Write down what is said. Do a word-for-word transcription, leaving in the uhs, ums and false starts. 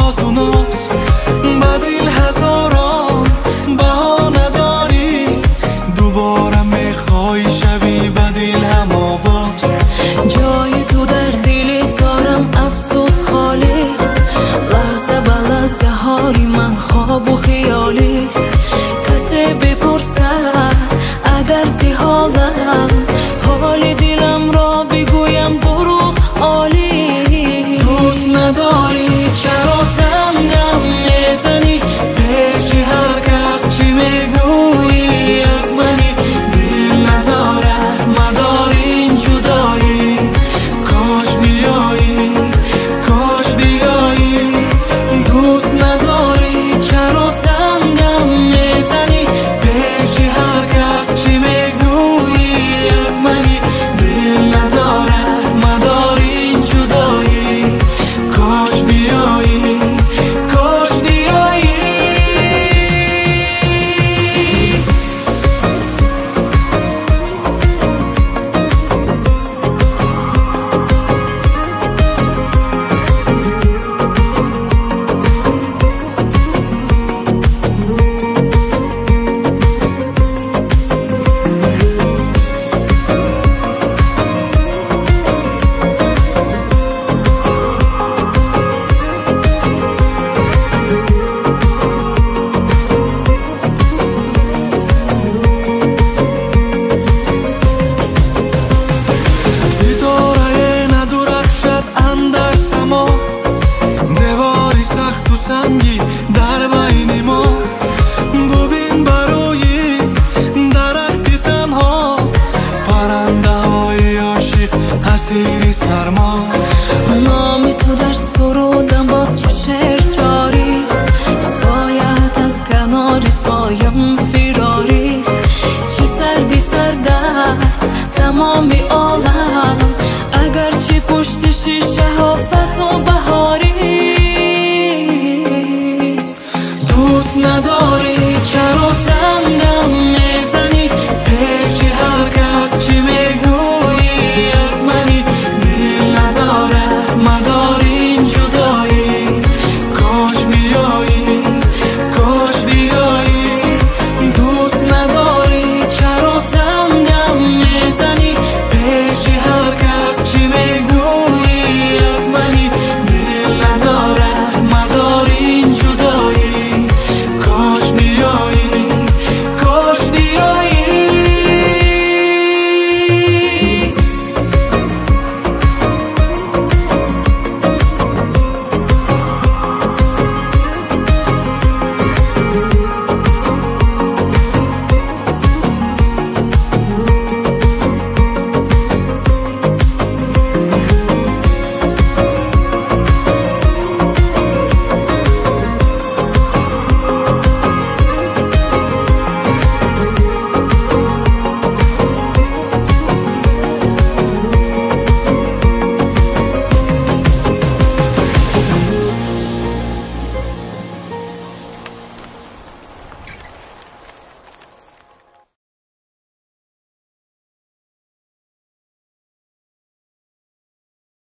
ناز و ناز بدیل هزاران بهانه داری دوباره میخوای شوی بدیل هم آواز جای تو در دل زارم افسوس خالیست لحظه به لحظه های من خواب و خیالیست کسی بپرسه اگر زی حالم حال دلم را بگویم دروغ عالی دوست نداری چرا زنگم میزنی پیش هر کس چی میگویی از منی دل نداره مدار این جدایی کاش بیایی کاش بیایی دوست نداری چرا زنگم میزنی پیش هر کس چی میگویی از منی دل نداره مدار این جدایی کاش بیایی کاش بیایی دیواری سخت و سنگی